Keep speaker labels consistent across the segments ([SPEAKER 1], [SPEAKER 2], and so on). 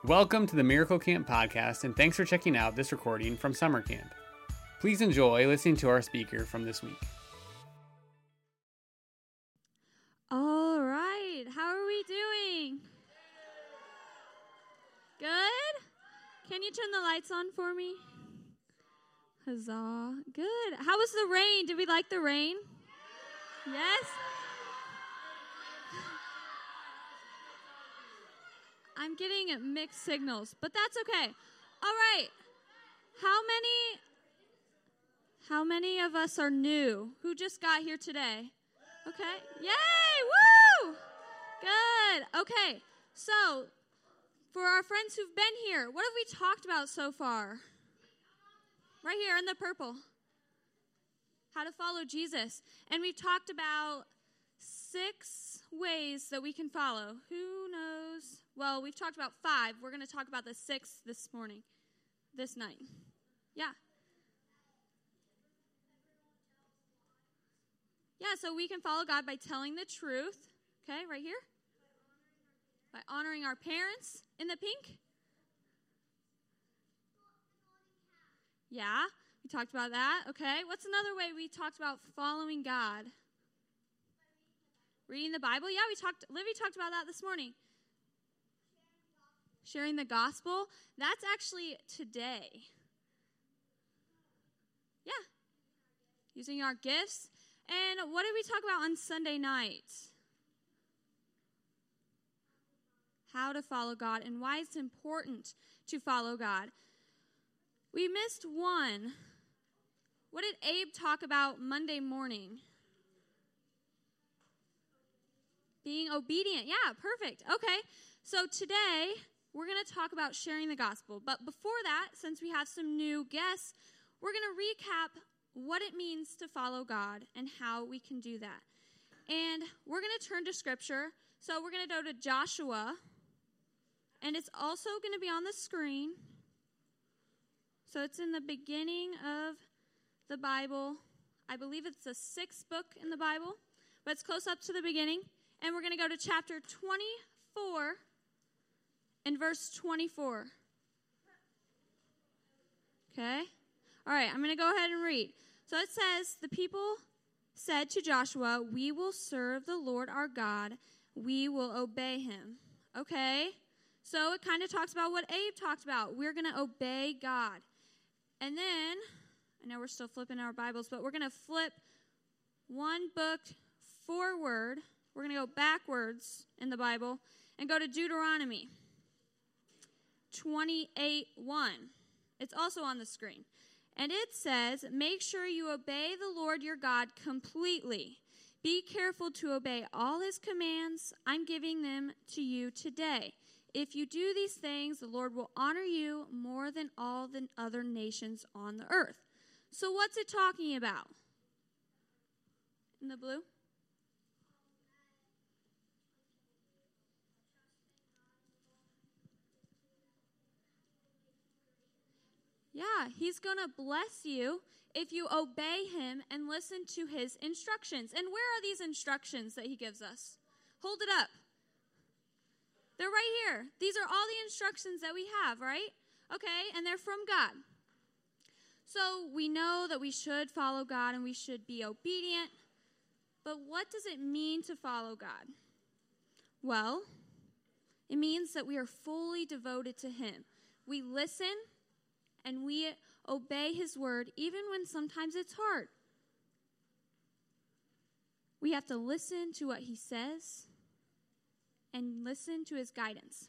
[SPEAKER 1] Welcome to the Miracle Camp podcast, and thanks for checking out this recording from summer camp. Please enjoy listening to our speaker from this week.
[SPEAKER 2] All right, how are we doing? Good? Can you turn the lights on for me? Huzzah. Good. How was the rain? Did we like the rain? Yes? I'm getting mixed signals, but that's okay. All right. How many of us are new? Who just got here today? Okay. Yay! Woo! Good. Okay. So, for our friends who've been here, what have we talked about so far? Right here in the purple. How to follow Jesus. And we've talked about 6 ways that we can follow. Who knows? Well, we've talked about 5. We're going to talk about the 6th this night. Yeah. Yeah, so we can follow God by telling the truth. Okay, right here. By honoring our parents in the pink. Yeah, we talked about that. Okay, what's another way we talked about following God? Reading the Bible. Yeah, Livy talked about that this morning. Sharing the gospel. That's actually today. Yeah. Using our gifts. And what did we talk about on Sunday night? How to follow God and why it's important to follow God. We missed one. What did Abe talk about Monday morning? Being obedient. Yeah, perfect. Okay, so today we're going to talk about sharing the gospel. But before that, since we have some new guests, we're going to recap what it means to follow God and how we can do that. And we're going to turn to Scripture. So we're going to go to Joshua, and it's also going to be on the screen. So it's in the beginning of the Bible. I believe it's the 6th book in the Bible, but it's close up to the beginning. And we're going to go to chapter 24 and verse 24. Okay? All right, I'm going to go ahead and read. So it says, the people said to Joshua, "We will serve the Lord our God. We will obey him." Okay? So it kind of talks about what Abe talked about. We're going to obey God. And then, I know we're still flipping our Bibles, but we're going to flip one book forward. We're going to go backwards in the Bible and go to Deuteronomy 28:1. It's also on the screen. And it says, "Make sure you obey the Lord your God completely. Be careful to obey all his commands. I'm giving them to you today. If you do these things, the Lord will honor you more than all the other nations on the earth." So what's it talking about? In the blue? Yeah, he's going to bless you if you obey him and listen to his instructions. And where are these instructions that he gives us? Hold it up. They're right here. These are all the instructions that we have, right? Okay, and they're from God. So we know that we should follow God and we should be obedient. But what does it mean to follow God? Well, it means that we are fully devoted to him. We listen and we obey his word even when sometimes it's hard. We have to listen to what he says and listen to his guidance.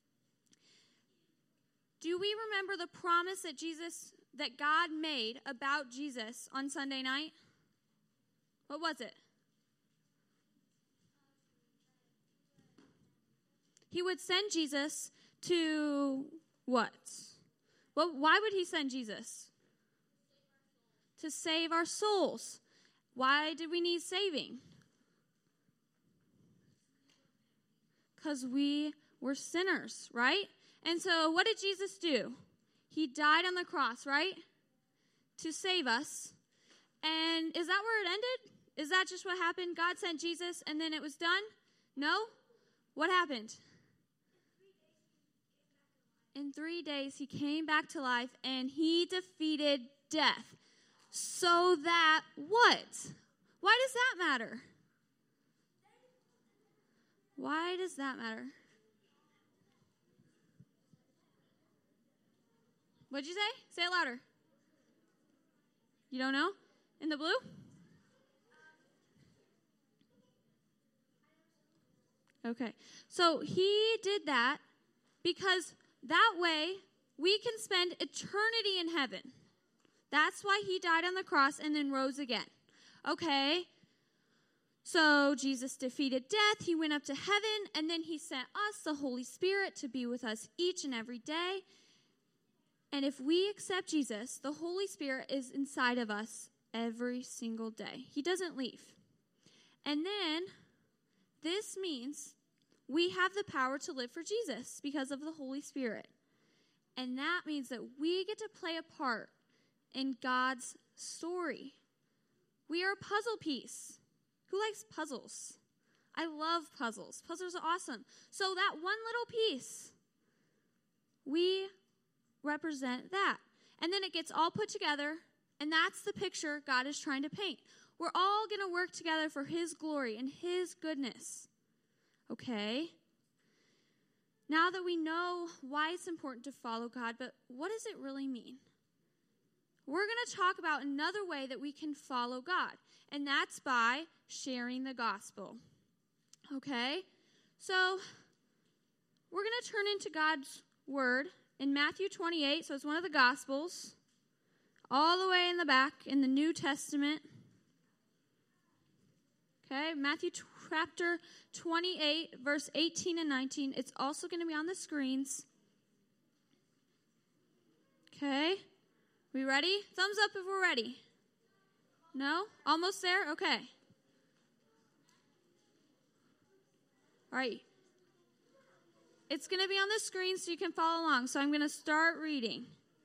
[SPEAKER 2] Do we remember the promise that God made about Jesus on Sunday night? What was it? He would send Jesus to what? Well, why would he send Jesus? To save our souls. Why did we need saving? Because we were sinners, right? And so what did Jesus do? He died on the cross, right? To save us. And is that where it ended? Is that just what happened? God sent Jesus and then it was done? No? What happened? in 3 days, he came back to life, and he defeated death. So that what? Why does that matter? Why does that matter? What'd you say? Say it louder. You don't know? In the blue? Okay. So he did that because that way we can spend eternity in heaven. That's why he died on the cross and then rose again. Okay. So Jesus defeated death. He went up to heaven, and then he sent us the Holy Spirit to be with us each and every day. And if we accept Jesus, the Holy Spirit is inside of us every single day. He doesn't leave. And then this means we have the power to live for Jesus because of the Holy Spirit. And that means that we get to play a part in God's story. We are a puzzle piece. Who likes puzzles? I love puzzles. Puzzles are awesome. So that one little piece, we represent that. And then it gets all put together, and that's the picture God is trying to paint. We're all going to work together for his glory and his goodness. Okay? Now that we know why it's important to follow God, but what does it really mean? We're going to talk about another way that we can follow God, and that's by sharing the gospel. Okay? So, we're going to turn into God's word in Matthew 28, so it's one of the gospels, all the way in the back in the New Testament. Okay, Matthew chapter 28, verse 18 and 19. It's also going to be on the screens. Okay. We ready? Thumbs up if we're ready. No? Almost there? Okay. All right. It's going to be on the screen so you can follow along. So I'm going to start reading.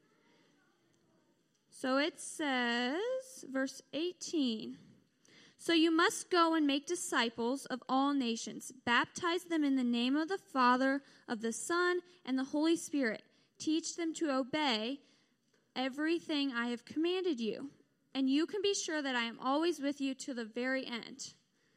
[SPEAKER 2] So it says, verse 18. So you must go and make disciples of all nations. Baptize them in the name of the Father, of the Son, and the Holy Spirit. Teach them to obey everything I have commanded you, and you can be sure that I am always with you to the very end.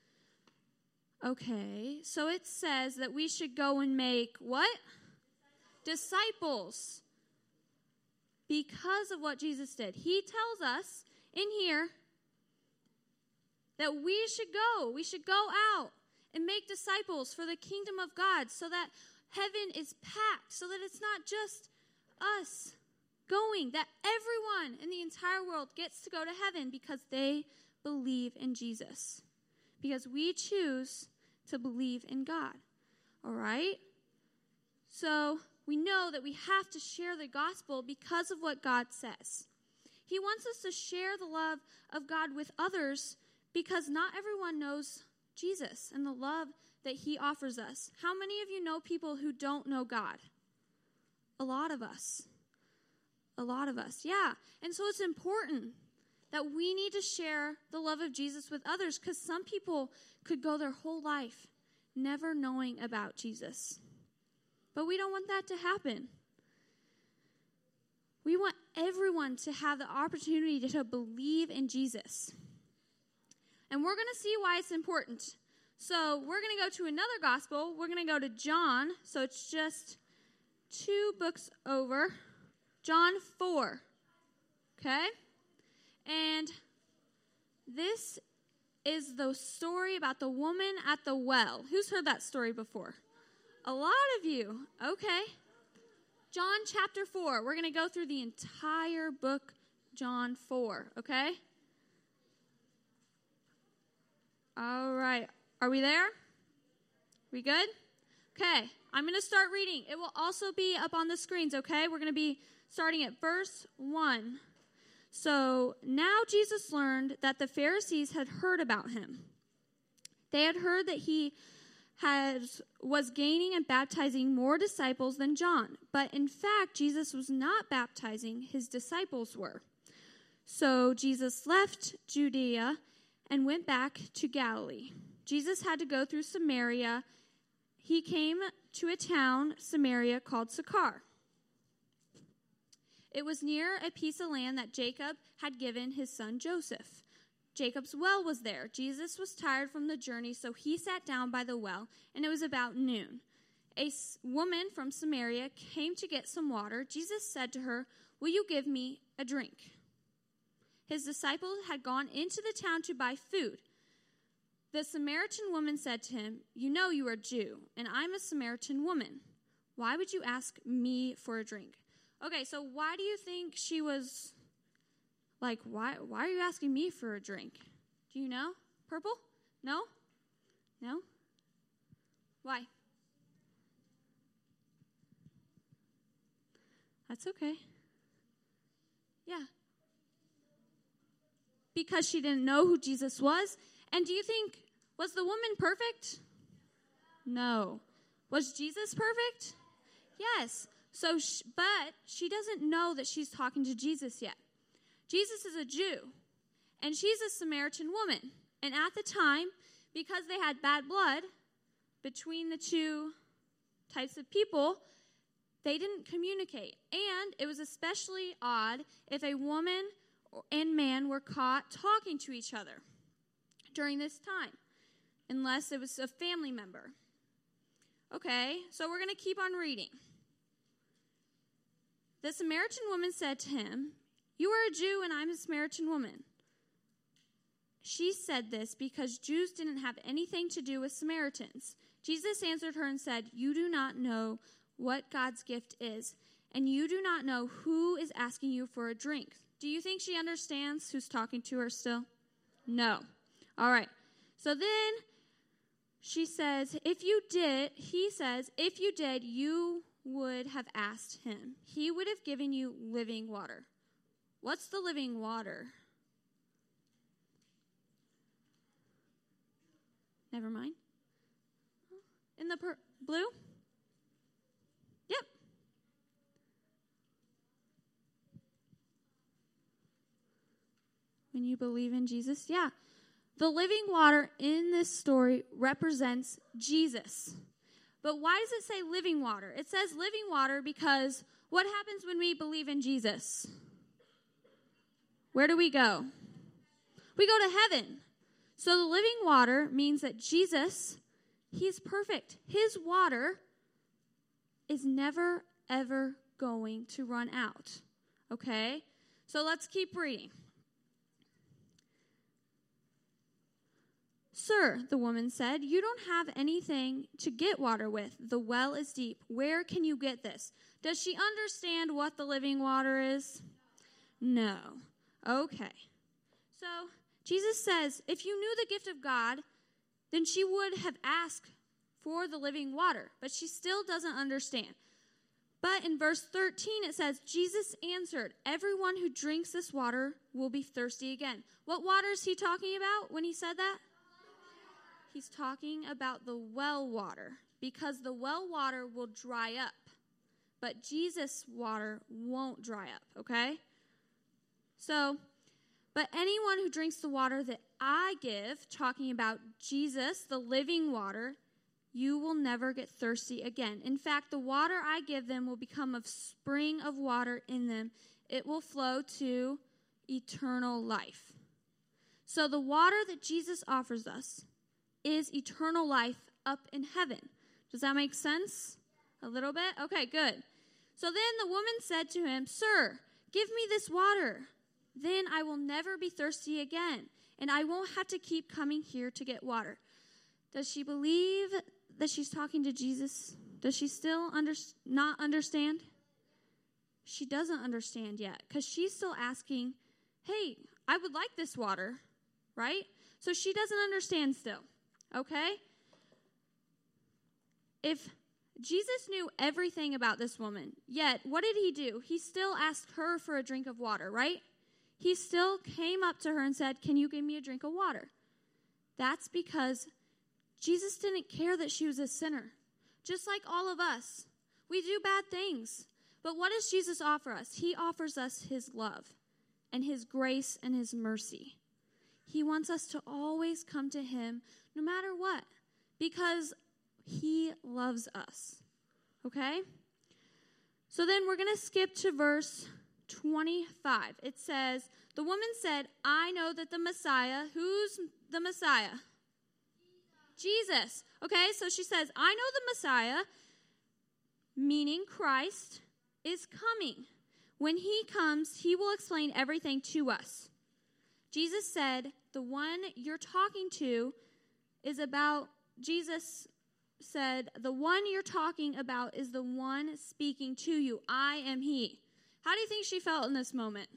[SPEAKER 2] Okay, so it says that we should go and make what? Disciples. Because of what Jesus did. He tells us in here that we should go. We should go out and make disciples for the kingdom of God so that heaven is packed, so that it's not just us going, that everyone in the entire world gets to go to heaven because they believe in Jesus. Because we choose to believe in God. All right? So we know that we have to share the gospel because of what God says. He wants us to share the love of God with others because not everyone knows Jesus and the love that he offers us. How many of you know people who don't know God? A lot of us. A lot of us, yeah. And so it's important that we need to share the love of Jesus with others because some people could go their whole life never knowing about Jesus. But we don't want that to happen. We want everyone to have the opportunity to believe in Jesus. And we're going to see why it's important. So we're going to go to another gospel. We're going to go to John. So it's just 2 books over. John 4. Okay? And this is the story about the woman at the well. Who's heard that story before? A lot of you. Okay. John chapter 4. We're going to go through the entire book, John 4. Okay? All right. Are we there? We good? Okay. I'm going to start reading. It will also be up on the screens, okay? We're going to be starting at verse 1. So now Jesus learned that the Pharisees had heard about him. They had heard that he was gaining and baptizing more disciples than John. But in fact, Jesus was not baptizing, his disciples were. So Jesus left Judea and went back to Galilee. Jesus had to go through Samaria. He came to a town, Samaria, called Sychar. It was near a piece of land that Jacob had given his son Joseph. Jacob's well was there. Jesus was tired from the journey, so he sat down by the well, and it was about noon. A woman from Samaria came to get some water. Jesus said to her, "Will you give me a drink?" His disciples had gone into the town to buy food. The Samaritan woman said to him, "You know you are a Jew, and I'm a Samaritan woman. Why would you ask me for a drink?" Okay, so why do you think she was like, why are you asking me for a drink? Do you know? Purple? No? No? Why? That's okay. Yeah. Because she didn't know who Jesus was. And do you think, was the woman perfect? No. Was Jesus perfect? Yes. So, but she doesn't know that she's talking to Jesus yet. Jesus is a Jew, and she's a Samaritan woman. And at the time, because they had bad blood between the two types of people, they didn't communicate. And it was especially odd if a woman and man were caught talking to each other during this time, unless it was a family member. Okay, so we're going to keep on reading. The Samaritan woman said to him, "You are a Jew and I'm a Samaritan woman." She said this because Jews didn't have anything to do with Samaritans. Jesus answered her and said, "You do not know what God's gift is, and you do not know who is asking you for a drink." Do you think she understands who's talking to her still? No. All right. So then he says, if you did, you would have asked him. He would have given you living water. What's the living water? Never mind. In the blue? Yep. When you believe in Jesus? Yeah. The living water in this story represents Jesus. But why does it say living water? It says living water because what happens when we believe in Jesus? Where do we go? We go to heaven. So the living water means that Jesus, he's perfect. His water is never, ever going to run out. Okay? So let's keep reading. "Sir," the woman said, "you don't have anything to get water with. The well is deep. Where can you get this?" Does she understand what the living water is? No. Okay. So Jesus says, if you knew the gift of God, then she would have asked for the living water. But she still doesn't understand. But in verse 13 it says, Jesus answered, "Everyone who drinks this water will be thirsty again." What water is he talking about when he said that? He's talking about the well water, because the well water will dry up, but Jesus' water won't dry up, okay? So, but anyone who drinks the water that I give, talking about Jesus, the living water, you will never get thirsty again. In fact, the water I give them will become a spring of water in them. It will flow to eternal life. So the water that Jesus offers us is eternal life up in heaven. Does that make sense? A little bit? Okay, good. So then the woman said to him, "Sir, give me this water. Then I will never be thirsty again, and I won't have to keep coming here to get water." Does she believe that she's talking to Jesus? Does she still not understand? She doesn't understand yet, because she's still asking, hey, I would like this water, right? So she doesn't understand still. Okay? If Jesus knew everything about this woman, yet what did he do? He still asked her for a drink of water, right? He still came up to her and said, "Can you give me a drink of water?" That's because Jesus didn't care that she was a sinner. Just like all of us, we do bad things. But what does Jesus offer us? He offers us his love and his grace and his mercy. He wants us to always come to him no matter what, because he loves us. Okay? So then we're going to skip to verse 25. It says, the woman said, I know that the Messiah, who's the Messiah? Jesus. Okay, so she says, I know the Messiah, meaning Christ, is coming. When he comes, he will explain everything to us. Jesus said, the one you're talking to is about, Jesus said, the one you're talking about is the one speaking to you. I am he. How do you think she felt in this moment?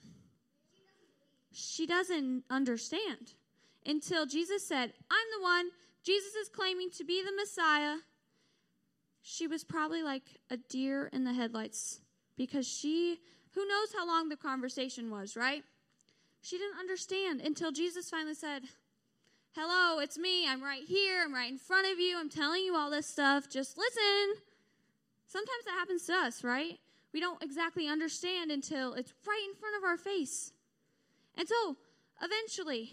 [SPEAKER 2] She doesn't understand until Jesus said, I'm the one. Jesus is claiming to be the Messiah. She was probably like a deer in the headlights because who knows how long the conversation was, right? She didn't understand until Jesus finally said, hello, it's me. I'm right here. I'm right in front of you. I'm telling you all this stuff. Just listen. Sometimes that happens to us, right? We don't exactly understand until it's right in front of our face. And so, eventually,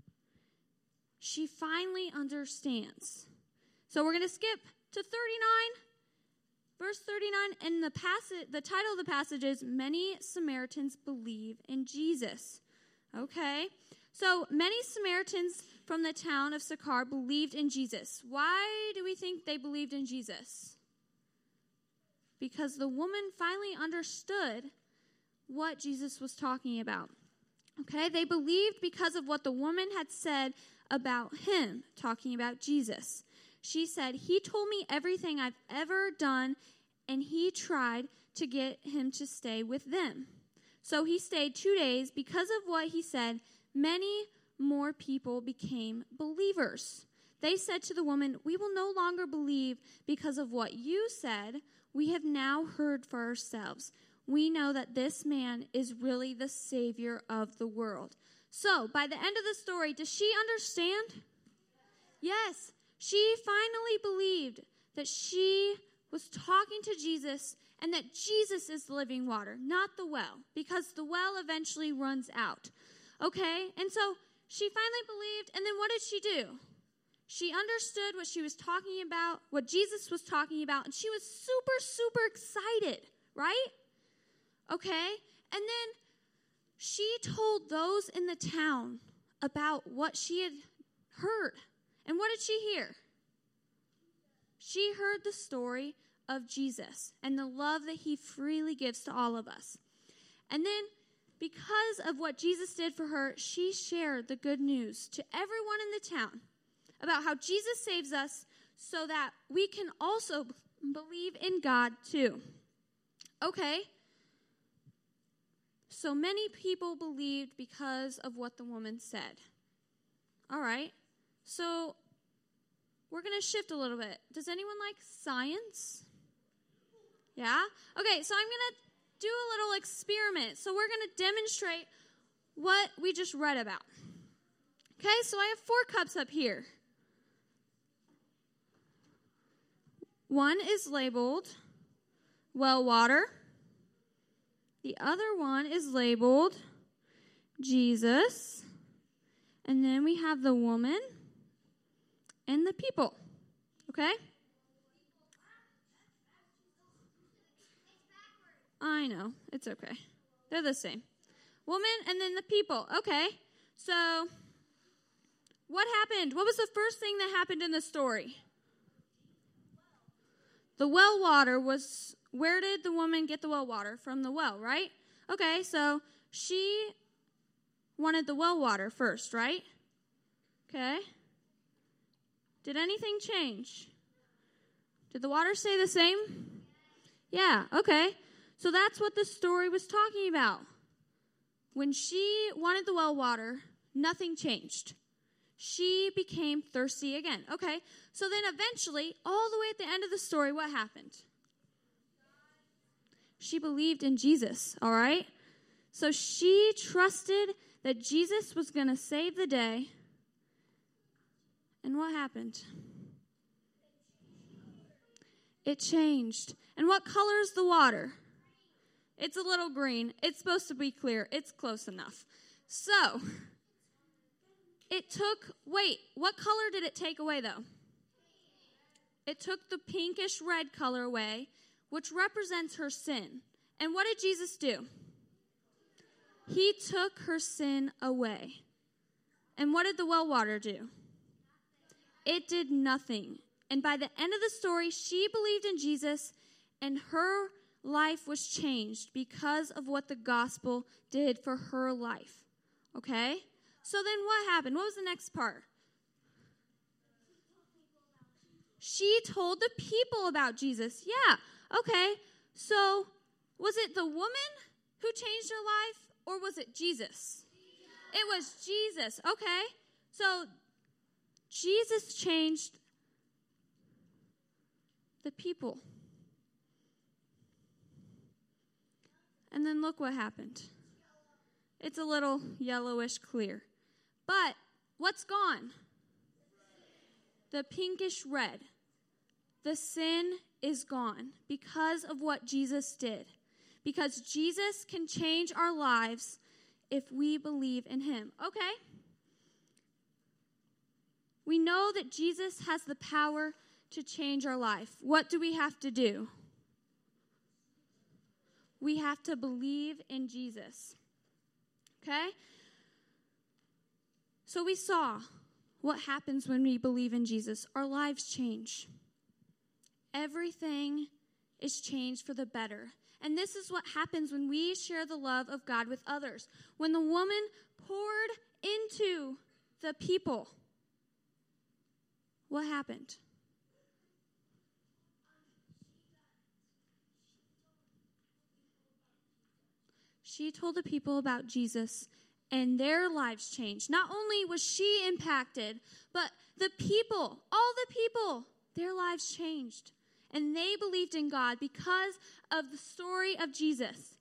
[SPEAKER 2] she finally understands. So we're going to skip to 39, verse 39, and the title of the passage is, Many Samaritans Believe in Jesus. Okay, so many Samaritans from the town of Sychar believed in Jesus. Why do we think they believed in Jesus? Because the woman finally understood what Jesus was talking about. Okay, they believed because of what the woman had said about him, talking about Jesus. She said, he told me everything I've ever done, and he tried to get him to stay with them. So he stayed 2 days. Because of what he said, many more people became believers. They said to the woman, we will no longer believe because of what you said. We have now heard for ourselves. We know that this man is really the Savior of the world. So, by the end of the story, does she understand? Yes. She finally believed that she was talking to Jesus and that Jesus is the living water, not the well, because the well eventually runs out. Okay? And so she finally believed, and then what did she do? She understood what she was talking about, what Jesus was talking about, and she was super, super excited, right? Okay? And then she told those in the town about what she had heard. And what did she hear? She heard the story of Jesus and the love that he freely gives to all of us. And then, because of what Jesus did for her, she shared the good news to everyone in the town about how Jesus saves us so that we can also believe in God too. Okay? So many people believed because of what the woman said. All right. So we're going to shift a little bit. Does anyone like science? Yeah? Okay, so I'm going to do a little experiment. So we're going to demonstrate what we just read about. Okay, so I have 4 cups up here. One is labeled well water. The other one is labeled Jesus. And then we have the woman and the people. Okay? I know. It's okay. They're the same. Woman and then the people. Okay. So, what happened? What was the first thing that happened in the story? The well water was, where did the woman get the well water? From the well, right? Okay, so she wanted the well water first, right? Okay. Did anything change? Did the water stay the same? Yeah, okay. So that's what the story was talking about. When she wanted the well water, nothing changed. She became thirsty again. Okay, so then eventually, all the way at the end of the story, what happened? She believed in Jesus, all right? So she trusted that Jesus was going to save the day. And what happened? It changed. And what color is the water? It's a little green. It's supposed to be clear. It's close enough. So, what color did it take away, though? It took the pinkish red color away, which represents her sin. And what did Jesus do? He took her sin away. And what did the well water do? It did nothing. And by the end of the story, she believed in Jesus, and her life was changed because of what the gospel did for her life. Okay? So then what happened? What was the next part? She told the people about Jesus. Yeah, okay. So was it the woman who changed her life, or was it Jesus? It was Jesus. Okay. So Jesus changed the people. And then look what happened. It's a little yellowish clear. But what's gone? The pinkish red. The sin is gone because of what Jesus did. Because Jesus can change our lives if we believe in him. Okay? We know that Jesus has the power to change our life. What do we have to do? We have to believe in Jesus. Okay? So we saw what happens when we believe in Jesus. Our lives change. Everything is changed for the better. And this is what happens when we share the love of God with others. When the woman poured into the people, what happened? She told the people about Jesus, and their lives changed. Not only was she impacted, but the people, all the people, their lives changed. And they believed in God because of the story of Jesus.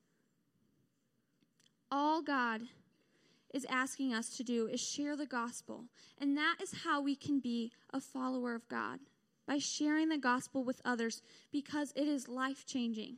[SPEAKER 2] All God is asking us to do is share the gospel. And that is how we can be a follower of God, by sharing the gospel with others, because it is life-changing.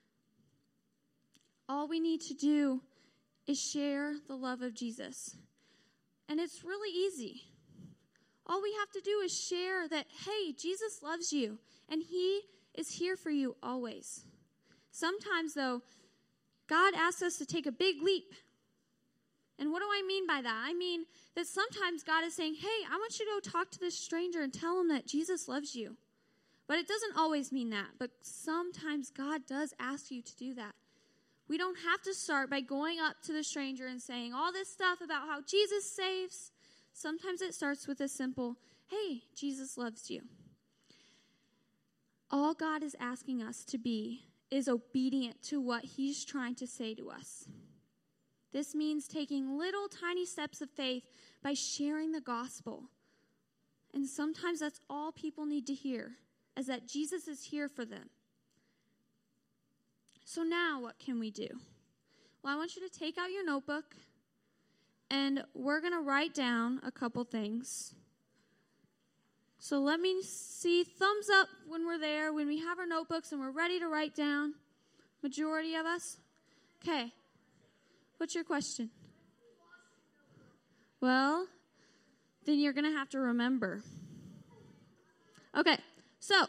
[SPEAKER 2] All we need to do is share the love of Jesus. And it's really easy. All we have to do is share that, hey, Jesus loves you, and he is here for you always. Sometimes, though, God asks us to take a big leap. And what do I mean by that? I mean that sometimes God is saying, hey, I want you to go talk to this stranger and tell him that Jesus loves you. But it doesn't always mean that. But sometimes God does ask you to do that. We don't have to start by going up to the stranger and saying all this stuff about how Jesus saves. Sometimes it starts with a simple, hey, Jesus loves you. All God is asking us to be is obedient to what he's trying to say to us. This means taking little tiny steps of faith by sharing the gospel. And sometimes that's all people need to hear, is that Jesus is here for them. So now what can we do? Well, I want you to take out your notebook, and we're going to write down a couple things. So let me see thumbs up when we're there, when we have our notebooks and we're ready to write down. Majority of us? Okay. What's your question? Well, then you're going to have to remember. Okay, so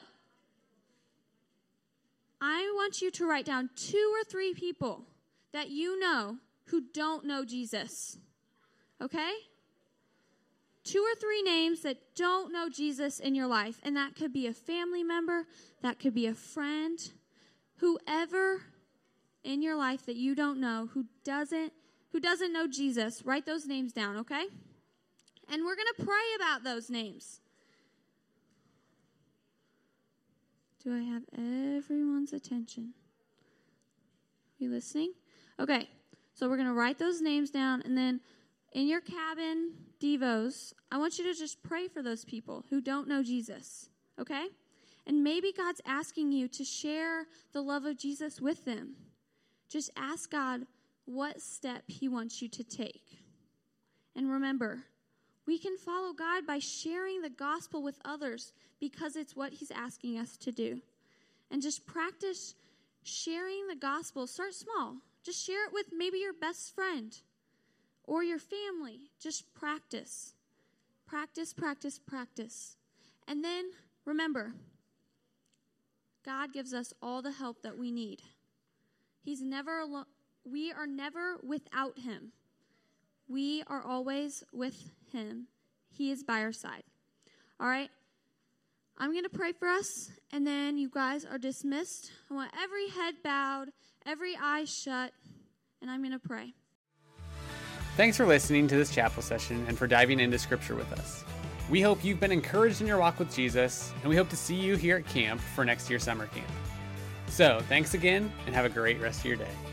[SPEAKER 2] I want you to write down 2 or 3 people that you know who don't know Jesus. Okay? 2 or 3 names that don't know Jesus in your life. And that could be a family member. That could be a friend. Whoever in your life that you don't know who doesn't know Jesus, write those names down, okay? And we're going to pray about those names. Do I have everyone's attention? Are you listening? Okay, so we're going to write those names down, and then in your cabin devos, I want you to just pray for those people who don't know Jesus, okay? And maybe God's asking you to share the love of Jesus with them. Just ask God what step he wants you to take. And remember, we can follow God by sharing the gospel with others because it's what he's asking us to do. And just practice sharing the gospel. Start small. Just share it with maybe your best friend or your family. Just practice. Practice, practice, practice. And then remember, God gives us all the help that we need. He's never we are never without him. We are always with him. He is by our side. All right? I'm going to pray for us, and then you guys are dismissed. I want every head bowed, every eye shut, and I'm going to pray.
[SPEAKER 1] Thanks for listening to this chapel session and for diving into Scripture with us. We hope you've been encouraged in your walk with Jesus, and we hope to see you here at camp for next year's summer camp. So, thanks again, and have a great rest of your day.